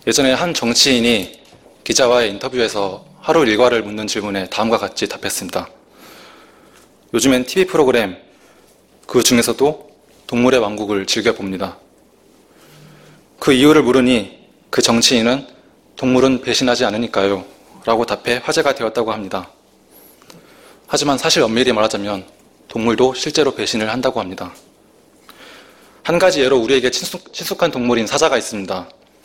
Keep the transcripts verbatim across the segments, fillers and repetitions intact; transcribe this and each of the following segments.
예전에 한 정치인이 기자와의 인터뷰에서 하루 일과를 묻는 질문에 다음과 같이 답했습니다. 요즘엔 티비 프로그램, 그 중에서도 동물의 왕국을 즐겨봅니다. 그 이유를 물으니 그 정치인은 동물은 배신하지 않으니까요 라고 답해 화제가 되었다고 합니다. 하지만 사실 엄밀히 말하자면 동물도 실제로 배신을 한다고 합니다. 한 가지 예로 우리에게 친숙, 친숙한 동물인 사자가 있습니다.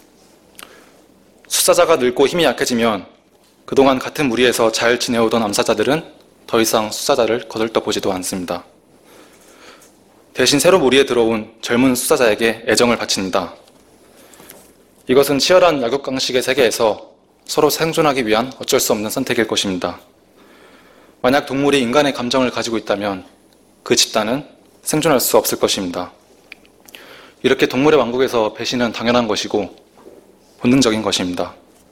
숫사자가 늙고 힘이 약해지면 그동안 같은 무리에서 잘 지내오던 암사자들은 더 이상 숫사자를 거들떠보지도 않습니다. 대신 새로 무리에 들어온 젊은 숫사자에게 애정을 바칩니다. 이것은 치열한 약육강식의 세계에서 서로 생존하기 위한 어쩔 수 없는 선택일 것입니다. 만약 동물이 인간의 감정을 가지고 있다면 그 집단은 생존할 수 없을 것입니다. 이렇게 동물의 왕국에서 배신은 당연한 것이고 본능적인 것입니다.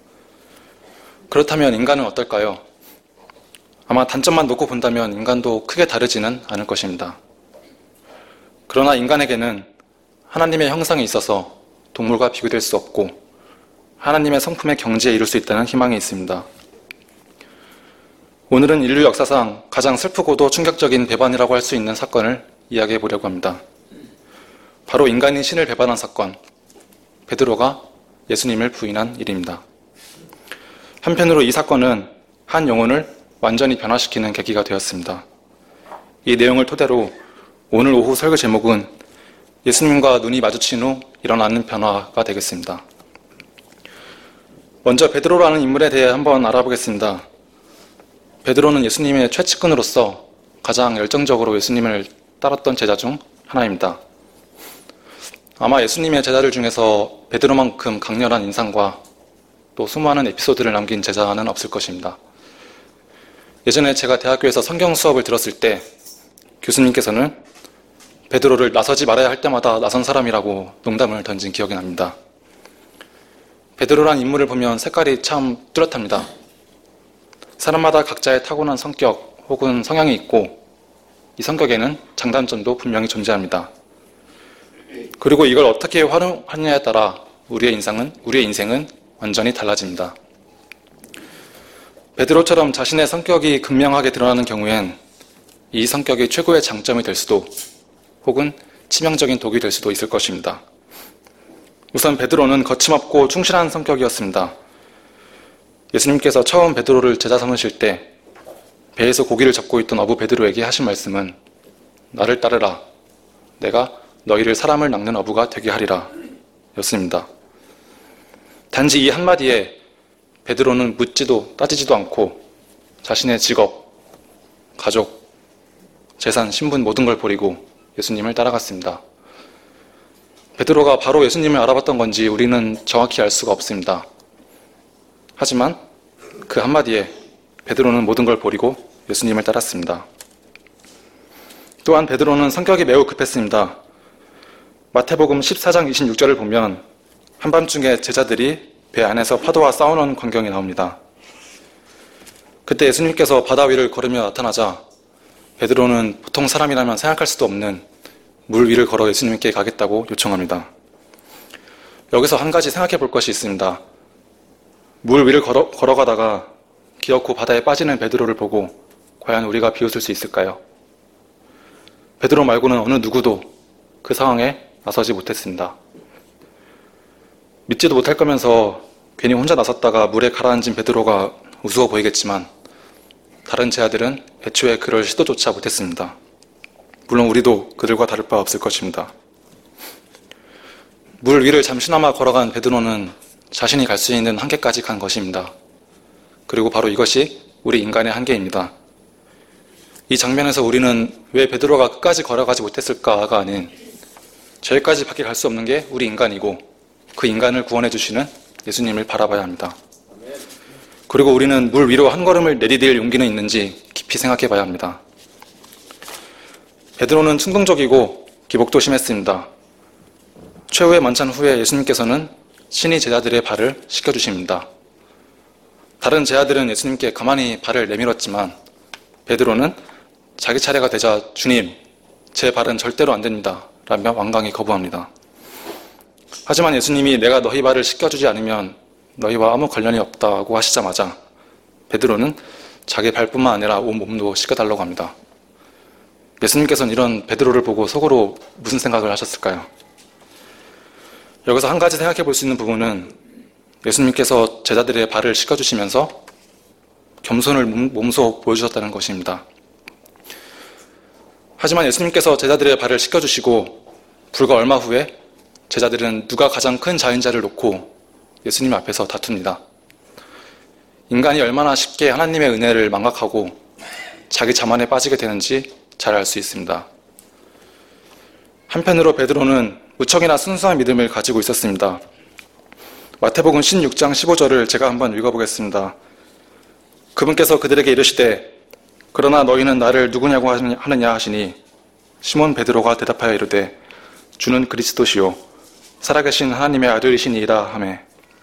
그렇다면 인간은 어떨까요? 아마 단점만 놓고 본다면 인간도 크게 다르지는 않을 것입니다. 그러나 인간에게는 하나님의 형상이 있어서 동물과 비교될 수 없고 하나님의 성품의 경지에 이룰 수 있다는 희망이 있습니다. 오늘은 인류 역사상 가장 슬프고도 충격적인 배반이라고 할 수 있는 사건을 이야기해 보려고 합니다. 바로 인간이 신을 배반한 사건, 베드로가 예수님을 부인한 일입니다. 한편으로 이 사건은 한 영혼을 완전히 변화시키는 계기가 되었습니다. 이 내용을 토대로 오늘 오후 설교 제목은 예수님과 눈이 마주친 후 일어나는 변화가 되겠습니다. 먼저 베드로라는 인물에 대해 한번 알아보겠습니다. 베드로는 예수님의 최측근으로서 가장 열정적으로 예수님을 따랐던 제자 중 하나입니다. 아마 예수님의 제자들 중에서 베드로만큼 강렬한 인상과 또 수많은 에피소드를 남긴 제자는 없을 것입니다. 예전에 제가 대학교에서 성경 수업을 들었을 때 교수님께서는 베드로를 나서지 말아야 할 때마다 나선 사람이라고 농담을 던진 기억이 납니다. 베드로란 인물을 보면 색깔이 참 뚜렷합니다. 사람마다 각자의 타고난 성격 혹은 성향이 있고 이 성격에는 장단점도 분명히 존재합니다. 그리고 이걸 어떻게 활용하느냐에 따라 우리의 인생은, 우리의 인생은 완전히 달라집니다. 베드로처럼 자신의 성격이 극명하게 드러나는 경우엔 이 성격이 최고의 장점이 될 수도 혹은 치명적인 독이 될 수도 있을 것입니다. 우선 베드로는 거침없고 충실한 성격이었습니다. 예수님께서 처음 베드로를 제자 삼으실 때 배에서 고기를 잡고 있던 어부 베드로에게 하신 말씀은 나를 따르라. 내가 너희를 사람을 낚는 어부가 되게 하리라 였습니다. 단지 이 한마디에 베드로는 묻지도 따지지도 않고 자신의 직업, 가족, 재산, 신분 모든 걸 버리고 예수님을 따라갔습니다. 베드로가 바로 예수님을 알아봤던 건지 우리는 정확히 알 수가 없습니다. 하지만 그 한마디에 베드로는 모든 걸 버리고 예수님을 따랐습니다. 또한 베드로는 성격이 매우 급했습니다. 마태복음 십사 장 이십육 절을 보면 한밤중에 제자들이 배 안에서 파도와 싸우는 광경이 나옵니다. 그때 예수님께서 바다 위를 걸으며 나타나자 베드로는 보통 사람이라면 생각할 수도 없는 물 위를 걸어 예수님께 가겠다고 요청합니다. 여기서 한 가지 생각해 볼 것이 있습니다. 물 위를 걸어, 걸어가다가 기어코 바다에 빠지는 베드로를 보고 과연 우리가 비웃을 수 있을까요? 베드로 말고는 어느 누구도 그 상황에 나서지 못했습니다. 믿지도 못할 거면서 괜히 혼자 나섰다가 물에 가라앉은 베드로가 우스워 보이겠지만 다른 제자들은 애초에 그럴 시도조차 못했습니다. 물론 우리도 그들과 다를 바 없을 것입니다. 물 위를 잠시나마 걸어간 베드로는 자신이 갈 수 있는 한계까지 간 것입니다. 그리고 바로 이것이 우리 인간의 한계입니다. 이 장면에서 우리는 왜 베드로가 끝까지 걸어가지 못했을까가 아닌 저기까지 밖에 갈 수 없는 게 우리 인간이고 그 인간을 구원해 주시는 예수님을 바라봐야 합니다. 그리고 우리는 물 위로 한 걸음을 내디딜 용기는 있는지 깊이 생각해 봐야 합니다. 베드로는 충동적이고 기복도 심했습니다. 최후의 만찬 후에 예수님께서는 친히 제자들의 발을 씻겨주십니다. 다른 제자들은 예수님께 가만히 발을 내밀었지만 베드로는 자기 차례가 되자 주님, 제 발은 절대로 안 됩니다 라며 완강히 거부합니다. 하지만 예수님이 내가 너희 발을 씻겨주지 않으면 너희와 아무 관련이 없다고 하시자마자 베드로는 자기 발뿐만 아니라 온 몸도 씻겨달라고 합니다. 예수님께서는 이런 베드로를 보고 속으로 무슨 생각을 하셨을까요? 여기서 한 가지 생각해 볼 수 있는 부분은 예수님께서 제자들의 발을 씻겨주시면서 겸손을 몸소 보여주셨다는 것입니다. 하지만 예수님께서 제자들의 발을 씻겨주시고 불과 얼마 후에 제자들은 누가 가장 큰 자인자를 놓고 예수님 앞에서 다툽니다. 인간이 얼마나 쉽게 하나님의 은혜를 망각하고 자기 자만에 빠지게 되는지 잘 알 수 있습니다. 한편으로 베드로는 무척이나 순수한 믿음을 가지고 있었습니다. 마태복음 십육 장 십오 절을 제가 한번 읽어보겠습니다. 그분께서 그들에게 이르시되 그러나 너희는 나를 누구냐고 하느냐 하시니 시몬 베드로가 대답하여 이르되 주는 그리스도시요 살아계신 하나님의 아들이시니이다 하매.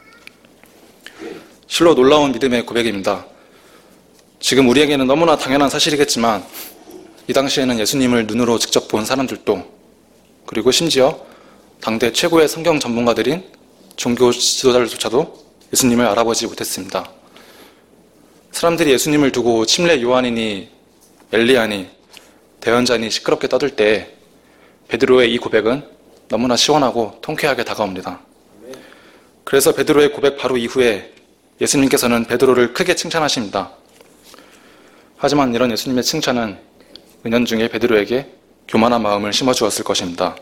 실로 놀라운 믿음의 고백입니다. 지금 우리에게는 너무나 당연한 사실이겠지만 이 당시에는 예수님을 눈으로 직접 본 사람들도 그리고 심지어 당대 최고의 성경 전문가들인 종교 지도자들조차도 예수님을 알아보지 못했습니다. 사람들이 예수님을 두고 침례 요한이니 엘리야니 대언자니 시끄럽게 떠들 때 베드로의 이 고백은 너무나 시원하고 통쾌하게 다가옵니다. 그래서 베드로의 고백 바로 이후에 예수님께서는 베드로를 크게 칭찬하십니다. 하지만 이런 예수님의 칭찬은 은연중에 베드로에게 교만한 마음을 심어주었을 것입니다.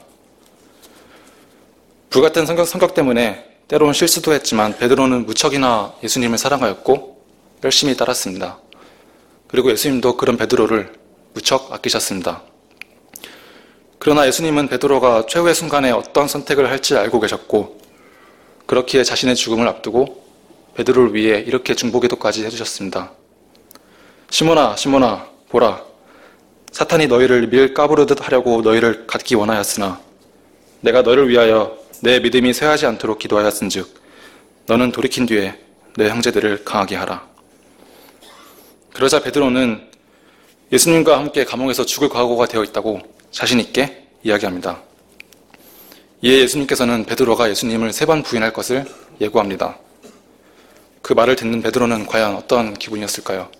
불같은 성격, 성격 때문에 때로는 실수도 했지만 베드로는 무척이나 예수님을 사랑하였고 열심히 따랐습니다. 그리고 예수님도 그런 베드로를 무척 아끼셨습니다. 그러나 예수님은 베드로가 최후의 순간에 어떤 선택을 할지 알고 계셨고 그렇기에 자신의 죽음을 앞두고 베드로를 위해 이렇게 중보기도까지 해주셨습니다. 시몬아 시몬아 보라 사탄이 너희를 밀 까부르듯 하려고 너희를 갖기 원하였으나 내가 너를 위하여 내 믿음이 쇠하지 않도록 기도하였은즉 너는 돌이킨 뒤에 내 형제들을 강하게 하라. 그러자 베드로는 예수님과 함께 감옥에서 죽을 각오가 되어 있다고 자신 있게 이야기합니다. 이에 예수님께서는 베드로가 예수님을 세 번 부인할 것을 예고합니다. 그 말을 듣는 베드로는 과연 어떤 기분이었을까요?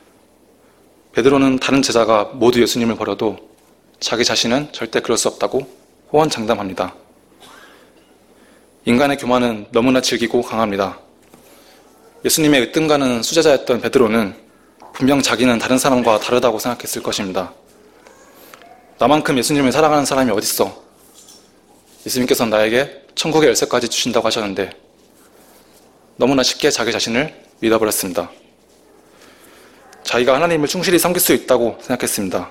베드로는 다른 제자가 모두 예수님을 버려도 자기 자신은 절대 그럴 수 없다고 호언장담합니다. 인간의 교만은 너무나 질기고 강합니다. 예수님의 으뜸가는 수제자였던 베드로는 분명 자기는 다른 사람과 다르다고 생각했을 것입니다. 나만큼 예수님을 사랑하는 사람이 어딨어? 예수님께서는 나에게 천국의 열쇠까지 주신다고 하셨는데 너무나 쉽게 자기 자신을 믿어버렸습니다. 자기가 하나님을 충실히 섬길 수 있다고 생각했습니다.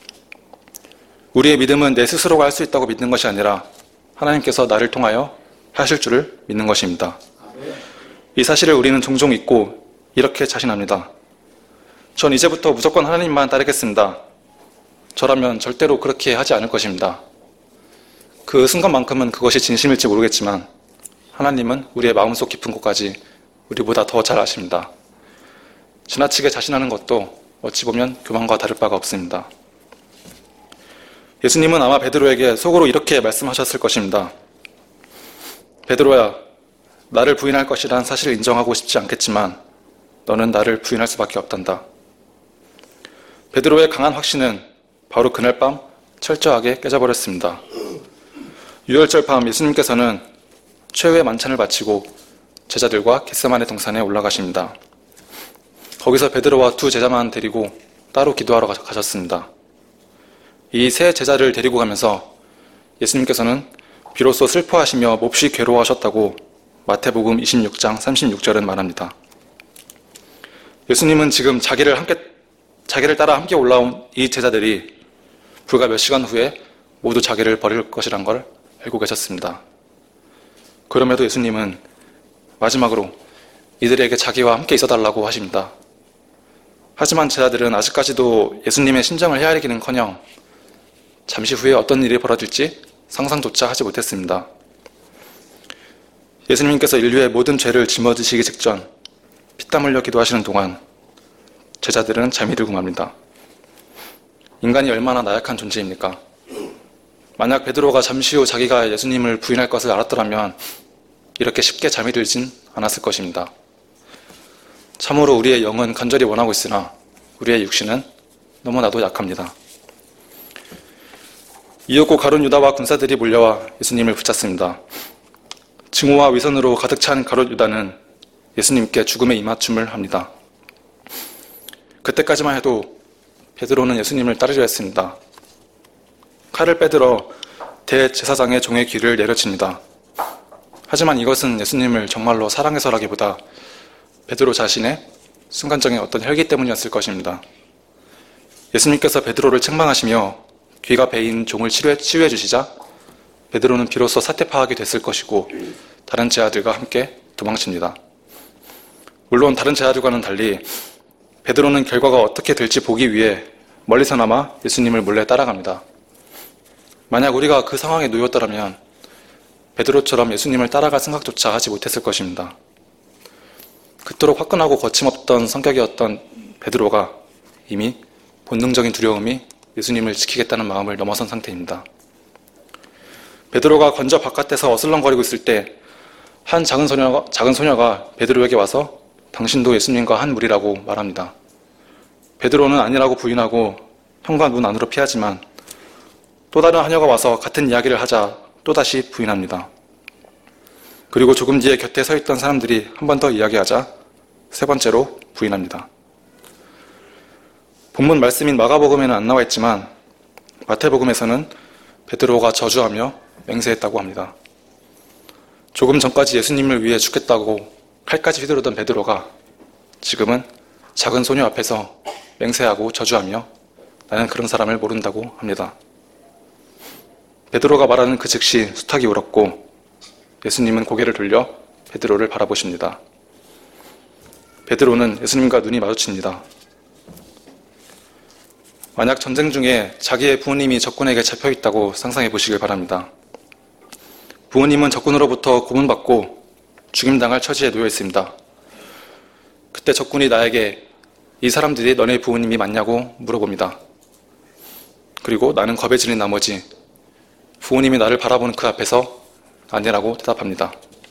우리의 믿음은 내 스스로가 할 수 있다고 믿는 것이 아니라 하나님께서 나를 통하여 하실 줄을 믿는 것입니다. 이 사실을 우리는 종종 잊고 이렇게 자신합니다. 전 이제부터 무조건 하나님만 따르겠습니다. 저라면 절대로 그렇게 하지 않을 것입니다. 그 순간만큼은 그것이 진심일지 모르겠지만 하나님은 우리의 마음속 깊은 곳까지 우리보다 더 잘 아십니다. 지나치게 자신하는 것도 어찌 보면 교만과 다를 바가 없습니다. 예수님은 아마 베드로에게 속으로 이렇게 말씀하셨을 것입니다. 베드로야, 나를 부인할 것이란 사실을 인정하고 싶지 않겠지만 너는 나를 부인할 수밖에 없단다. 베드로의 강한 확신은 바로 그날 밤 철저하게 깨져버렸습니다. 유월절 밤 예수님께서는 최후의 만찬을 마치고 제자들과 겟세마네 동산에 올라가십니다. 거기서 베드로와 두 제자만 데리고 따로 기도하러 가셨습니다. 이 세 제자를 데리고 가면서 예수님께서는 비로소 슬퍼하시며 몹시 괴로워하셨다고 마태복음 이십육 장 삼십육 절은 말합니다. 예수님은 지금 자기를 함께, 자기를 따라 함께 올라온 이 제자들이 불과 몇 시간 후에 모두 자기를 버릴 것이란 걸 알고 계셨습니다. 그럼에도 예수님은 마지막으로 이들에게 자기와 함께 있어달라고 하십니다. 하지만 제자들은 아직까지도 예수님의 심정을 헤아리기는커녕 잠시 후에 어떤 일이 벌어질지 상상조차 하지 못했습니다. 예수님께서 인류의 모든 죄를 짊어지시기 직전 피땀 흘려 기도하시는 동안 제자들은 잠이 들고 맙니다. 인간이 얼마나 나약한 존재입니까? 만약 베드로가 잠시 후 자기가 예수님을 부인할 것을 알았더라면 이렇게 쉽게 잠이 들진 않았을 것입니다. 참으로 우리의 영은 간절히 원하고 있으나 우리의 육신은 너무나도 약합니다. 이윽고 가룟 유다와 군사들이 몰려와 예수님을 붙잡습니다. 증오와 위선으로 가득 찬 가룟 유다는 예수님께 죽음의 입맞춤을 합니다. 그때까지만 해도 베드로는 예수님을 따르려 했습니다. 칼을 빼들어 대제사장의 종의 귀를 내려칩니다. 하지만 이것은 예수님을 정말로 사랑해서라기보다 베드로 자신의 순간적인 어떤 혈기 때문이었을 것입니다. 예수님께서 베드로를 책망하시며 귀가 베인 종을 치료해, 치유해 주시자 베드로는 비로소 사태 파악이 됐을 것이고 다른 제자들과 함께 도망칩니다. 물론 다른 제자들과는 달리 베드로는 결과가 어떻게 될지 보기 위해 멀리서나마 예수님을 몰래 따라갑니다. 만약 우리가 그 상황에 놓였더라면 베드로처럼 예수님을 따라갈 생각조차 하지 못했을 것입니다. 그토록 화끈하고 거침없던 성격이었던 베드로가 이미 본능적인 두려움이 예수님을 지키겠다는 마음을 넘어선 상태입니다. 베드로가 건져 바깥에서 어슬렁거리고 있을 때 한 작은 소녀가, 작은 소녀가 베드로에게 와서 당신도 예수님과 한 무리라고 말합니다. 베드로는 아니라고 부인하고 현관 안으로 피하지만 또 다른 하녀가 와서 같은 이야기를 하자 또다시 부인합니다. 그리고 조금 뒤에 곁에 서 있던 사람들이 한 번 더 이야기하자 세 번째로 부인합니다. 본문 말씀인 마가복음에는 안 나와 있지만 마태복음에서는 베드로가 저주하며 맹세했다고 합니다. 조금 전까지 예수님을 위해 죽겠다고 칼까지 휘두르던 베드로가 지금은 작은 소녀 앞에서 맹세하고 저주하며 나는 그런 사람을 모른다고 합니다. 베드로가 말하는 그 즉시 수탉이 울었고 예수님은 고개를 돌려 베드로를 바라보십니다. 베드로는 예수님과 눈이 마주칩니다. 만약 전쟁 중에 자기의 부모님이 적군에게 잡혀있다고 상상해 보시길 바랍니다. 부모님은 적군으로부터 고문받고 죽임당할 처지에 놓여 있습니다. 그때 적군이 나에게 이 사람들이 너네 부모님이 맞냐고 물어봅니다. 그리고 나는 겁에 질린 나머지 부모님이 나를 바라보는 그 앞에서 아니라고 대답합니다.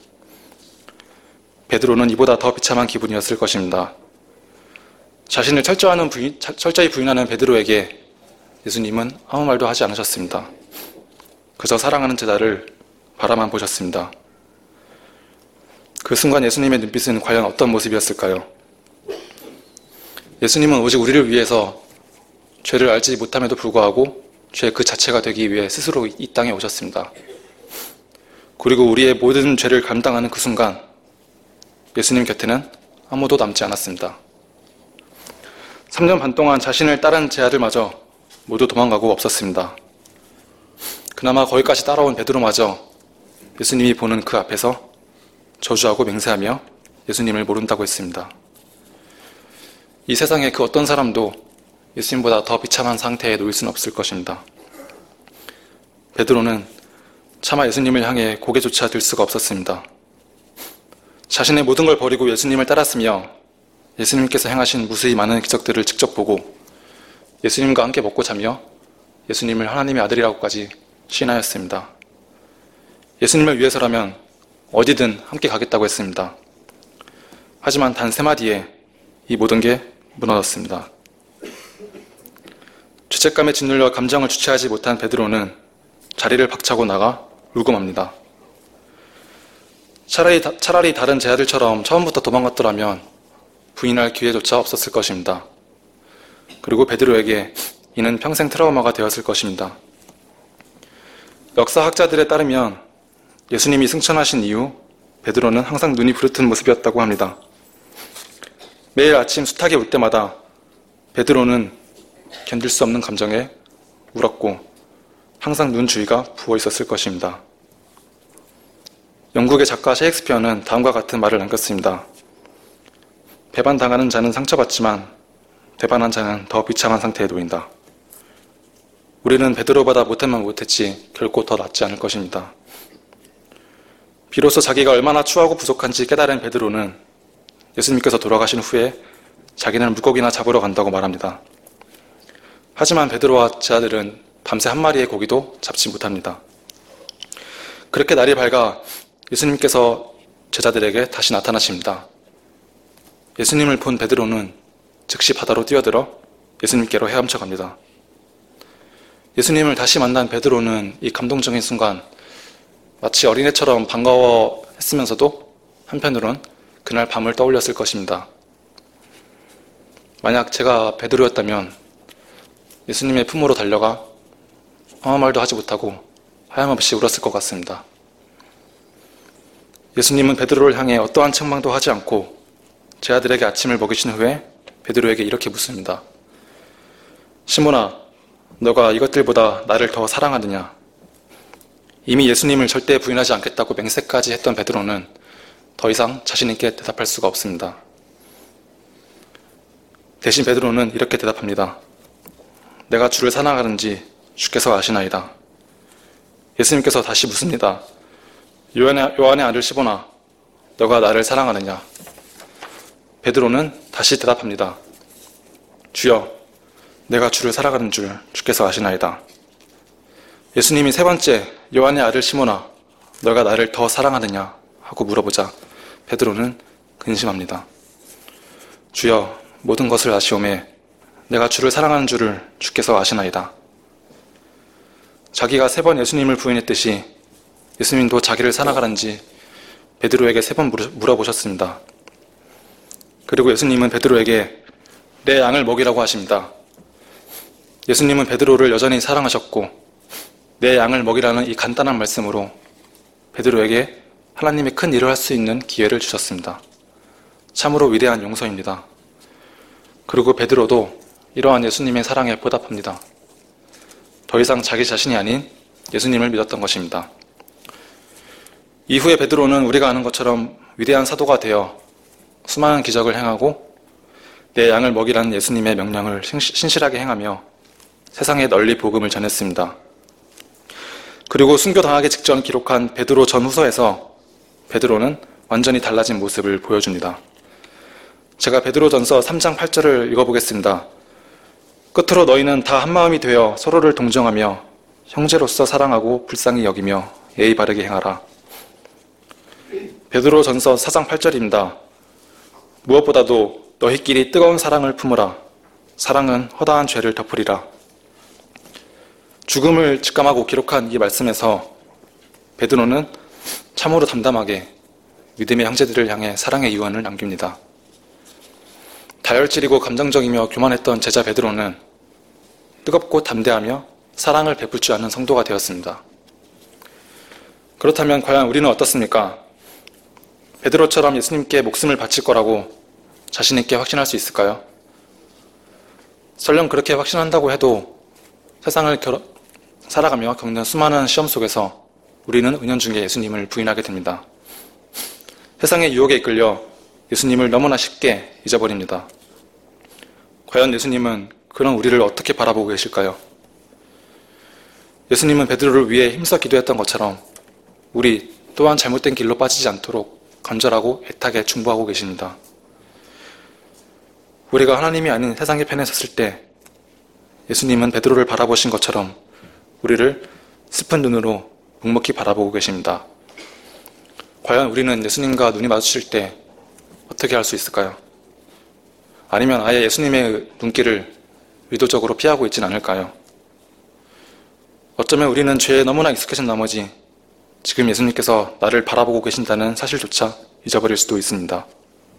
베드로는 이보다 더 비참한 기분이었을 것입니다. 자신을 철저하는 부인, 철저히 부인하는 베드로에게 예수님은 아무 말도 하지 않으셨습니다. 그저 사랑하는 제자를 바라만 보셨습니다. 그 순간 예수님의 눈빛은 과연 어떤 모습이었을까요? 예수님은 오직 우리를 위해서 죄를 알지 못함에도 불구하고 죄 그 자체가 되기 위해 스스로 이 땅에 오셨습니다. 그리고 우리의 모든 죄를 감당하는 그 순간 예수님 곁에는 아무도 남지 않았습니다. 삼 년 반 동안 자신을 따른 제자들마저 모두 도망가고 없었습니다. 그나마 거기까지 따라온 베드로마저 예수님이 보는 그 앞에서 저주하고 맹세하며 예수님을 모른다고 했습니다. 이 세상의 그 어떤 사람도 예수님보다 더 비참한 상태에 놓일 수는 없을 것입니다. 베드로는 차마 예수님을 향해 고개조차 들 수가 없었습니다. 자신의 모든 걸 버리고 예수님을 따랐으며 예수님께서 행하신 무수히 많은 기적들을 직접 보고 예수님과 함께 먹고 자며 예수님을 하나님의 아들이라고까지 시인하였습니다. 예수님을 위해서라면 어디든 함께 가겠다고 했습니다. 하지만 단 세 마디에 이 모든 게 무너졌습니다. 죄책감에 짓눌려 감정을 주체하지 못한 베드로는 자리를 박차고 나가 울고 맙니다. 차라리, 차라리 다른 제자들처럼 처음부터 도망갔더라면 부인할 기회조차 없었을 것입니다. 그리고 베드로에게 이는 평생 트라우마가 되었을 것입니다. 역사학자들에 따르면 예수님이 승천하신 이후 베드로는 항상 눈이 부르튼 모습이었다고 합니다. 매일 아침 수탉이 올 때마다 베드로는 견딜 수 없는 감정에 울었고 항상 눈 주위가 부어 있었을 것입니다. 영국의 작가 셰익스피어는 다음과 같은 말을 남겼습니다. 배반당하는 자는 상처받지만 배반한 자는 더 비참한 상태에 놓인다. 우리는 베드로보다 못하면 못했지 결코 더 낫지 않을 것입니다. 비로소 자기가 얼마나 추하고 부족한지 깨달은 베드로는 예수님께서 돌아가신 후에 자기는 물고기나 잡으러 간다고 말합니다. 하지만 베드로와 제자들은 밤새 한 마리의 고기도 잡지 못합니다. 그렇게 날이 밝아 예수님께서 제자들에게 다시 나타나십니다. 예수님을 본 베드로는 즉시 바다로 뛰어들어 예수님께로 헤엄쳐 갑니다. 예수님을 다시 만난 베드로는 이 감동적인 순간 마치 어린애처럼 반가워했으면서도 한편으론 그날 밤을 떠올렸을 것입니다. 만약 제가 베드로였다면 예수님의 품으로 달려가 아무 말도 하지 못하고 하염없이 울었을 것 같습니다. 예수님은 베드로를 향해 어떠한 책망도 하지 않고 제 아들에게 아침을 먹이신 후에 베드로에게 이렇게 묻습니다. 시몬아, 너가 이것들보다 나를 더 사랑하느냐? 이미 예수님을 절대 부인하지 않겠다고 맹세까지 했던 베드로는 더 이상 자신 있게 대답할 수가 없습니다. 대신 베드로는 이렇게 대답합니다. 내가 주를 사랑하는지 주께서 아시나이다. 예수님께서 다시 묻습니다. 요한의, 요한의 아들 시몬아, 너가 나를 사랑하느냐? 베드로는 다시 대답합니다. 주여, 내가 주를 사랑하는 줄 주께서 아시나이다. 예수님이 세 번째 요한의 아들 시몬아, 너가 나를 더 사랑하느냐? 하고 물어보자 베드로는 근심합니다. 주여, 모든 것을 아시오매 내가 주를 사랑하는 줄을 주께서 아시나이다. 자기가 세 번 예수님을 부인했듯이 예수님도 자기를 사랑하는지 베드로에게 세 번 물어보셨습니다. 그리고 예수님은 베드로에게 내 양을 먹이라고 하십니다. 예수님은 베드로를 여전히 사랑하셨고 내 양을 먹이라는 이 간단한 말씀으로 베드로에게 하나님의 큰 일을 할 수 있는 기회를 주셨습니다. 참으로 위대한 용서입니다. 그리고 베드로도 이러한 예수님의 사랑에 보답합니다. 더 이상 자기 자신이 아닌 예수님을 믿었던 것입니다. 이후에 베드로는 우리가 아는 것처럼 위대한 사도가 되어 수많은 기적을 행하고 내 양을 먹이라는 예수님의 명령을 신실하게 행하며 세상에 널리 복음을 전했습니다. 그리고 순교당하기 직전 기록한 베드로 전후서에서 베드로는 완전히 달라진 모습을 보여줍니다. 제가 베드로전서 삼 장 팔 절을 읽어보겠습니다. 끝으로 너희는 다 한마음이 되어 서로를 동정하며 형제로서 사랑하고 불쌍히 여기며 예의 바르게 행하라. 베드로전서 사 장 팔 절입니다. 무엇보다도 너희끼리 뜨거운 사랑을 품으라. 사랑은 허다한 죄를 덮으리라. 죽음을 직감하고 기록한 이 말씀에서 베드로는 참으로 담담하게 믿음의 형제들을 향해 사랑의 유언을 남깁니다. 다혈질이고 감정적이며 교만했던 제자 베드로는 뜨겁고 담대하며 사랑을 베풀 줄 아는 성도가 되었습니다. 그렇다면 과연 우리는 어떻습니까? 베드로처럼 예수님께 목숨을 바칠 거라고 자신 있게 확신할 수 있을까요? 설령 그렇게 확신한다고 해도 세상을 결... 살아가며 겪는 수많은 시험 속에서 우리는 은연중에 예수님을 부인하게 됩니다. 세상의 유혹에 이끌려 예수님을 너무나 쉽게 잊어버립니다. 과연 예수님은 그런 우리를 어떻게 바라보고 계실까요? 예수님은 베드로를 위해 힘써 기도했던 것처럼 우리 또한 잘못된 길로 빠지지 않도록 간절하고 애타게 중보하고 계십니다. 우리가 하나님이 아닌 세상의 편에 섰을 때 예수님은 베드로를 바라보신 것처럼 우리를 슬픈 눈으로 묵묵히 바라보고 계십니다. 과연 우리는 예수님과 눈이 마주칠 때 어떻게 할 수 있을까요? 아니면 아예 예수님의 눈길을 의도적으로 피하고 있진 않을까요? 어쩌면 우리는 죄에 너무나 익숙해진 나머지 지금 예수님께서 나를 바라보고 계신다는 사실조차 잊어버릴 수도 있습니다.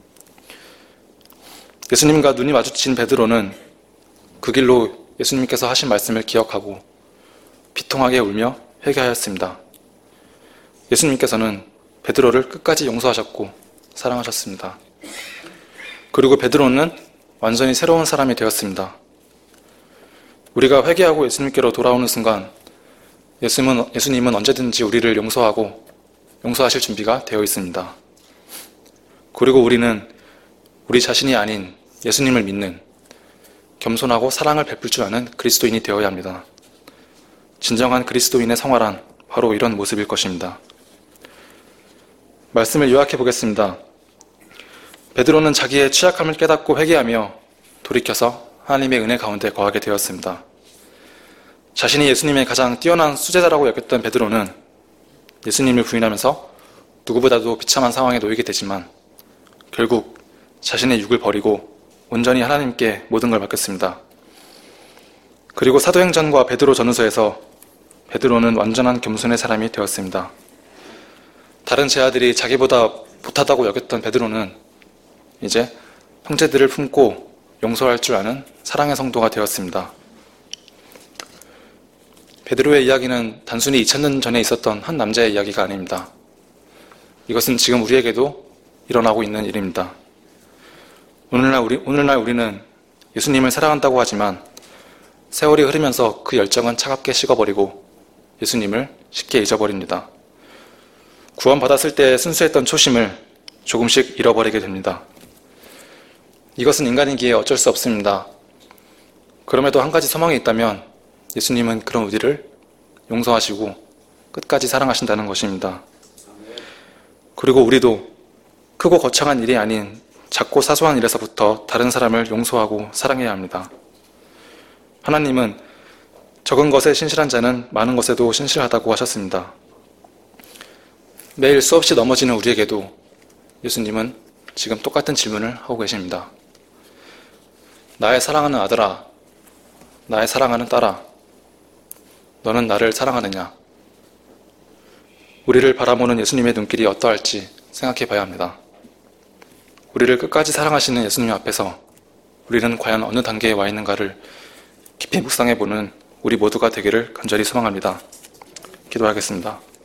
예수님과 눈이 마주친 베드로는 그 길로 예수님께서 하신 말씀을 기억하고 비통하게 울며 회개하였습니다. 예수님께서는 베드로를 끝까지 용서하셨고 사랑하셨습니다. 그리고 베드로는 완전히 새로운 사람이 되었습니다. 우리가 회개하고 예수님께로 돌아오는 순간 예수님은, 예수님은 언제든지 우리를 용서하고 용서하실 준비가 되어 있습니다. 그리고 우리는 우리 자신이 아닌 예수님을 믿는 겸손하고 사랑을 베풀 줄 아는 그리스도인이 되어야 합니다. 진정한 그리스도인의 생활란 바로 이런 모습일 것입니다. 말씀을 요약해 보겠습니다. 베드로는 자기의 취약함을 깨닫고 회개하며 돌이켜서 하나님의 은혜 가운데 거하게 되었습니다. 자신이 예수님의 가장 뛰어난 수제자라고 여겼던 베드로는 예수님을 부인하면서 누구보다도 비참한 상황에 놓이게 되지만 결국 자신의 육을 버리고 온전히 하나님께 모든 걸 맡겼습니다. 그리고 사도행전과 베드로 전후서에서 베드로는 완전한 겸손의 사람이 되었습니다. 다른 제자들이 자기보다 못하다고 여겼던 베드로는 이제 형제들을 품고 용서할 줄 아는 사랑의 성도가 되었습니다. 베드로의 이야기는 단순히 이천 년 전에 있었던 한 남자의 이야기가 아닙니다. 이것은 지금 우리에게도 일어나고 있는 일입니다. 오늘날, 우리, 오늘날 우리는 예수님을 사랑한다고 하지만 세월이 흐르면서 그 열정은 차갑게 식어버리고 예수님을 쉽게 잊어버립니다. 구원받았을 때 순수했던 초심을 조금씩 잃어버리게 됩니다. 이것은 인간이기에 어쩔 수 없습니다. 그럼에도 한 가지 소망이 있다면 예수님은 그런 우리를 용서하시고 끝까지 사랑하신다는 것입니다. 그리고 우리도 크고 거창한 일이 아닌 작고 사소한 일에서부터 다른 사람을 용서하고 사랑해야 합니다. 하나님은 적은 것에 신실한 자는 많은 것에도 신실하다고 하셨습니다. 매일 수없이 넘어지는 우리에게도 예수님은 지금 똑같은 질문을 하고 계십니다. 나의 사랑하는 아들아, 나의 사랑하는 딸아, 너는 나를 사랑하느냐? 우리를 바라보는 예수님의 눈길이 어떠할지 생각해 봐야 합니다. 우리를 끝까지 사랑하시는 예수님 앞에서 우리는 과연 어느 단계에 와 있는가를 깊이 묵상해 보는 우리 모두가 되기를 간절히 소망합니다. 기도하겠습니다.